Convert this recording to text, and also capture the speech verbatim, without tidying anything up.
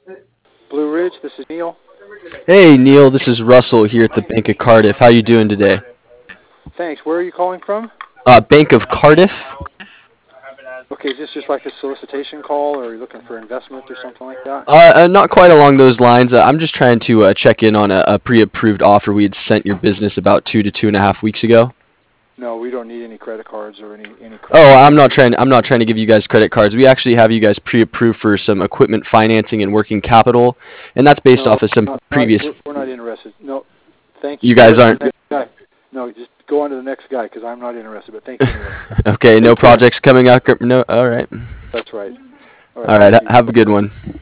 Blue Ridge, this is Neil. Hey Neil, this is Russell here at the Bank of Cardiff. How you doing today? Thanks. Where are you calling from? Uh, Bank of Cardiff? Okay, is this just like a solicitation call, or are you looking for investment or something like that? Uh, uh, not quite along those lines. Uh, I'm just trying to uh, check in on a, a pre-approved offer we had sent your business about two to two and a half weeks ago. No, we don't need any credit cards or any any credit. Oh, I'm not trying. I'm not trying to give you guys credit cards. We actually have you guys pre-approved for some equipment financing and working capital, and that's based No, off of some not, not, previous. we're, we're not interested. No, thank you. You Go guys on to aren't. the next guy. No, just go on to the next guy because I'm not interested. But thank you anyway. Okay, no Take care. projects coming up. No, all right. That's right. All right. All right. Thank ha- you. Have a good one.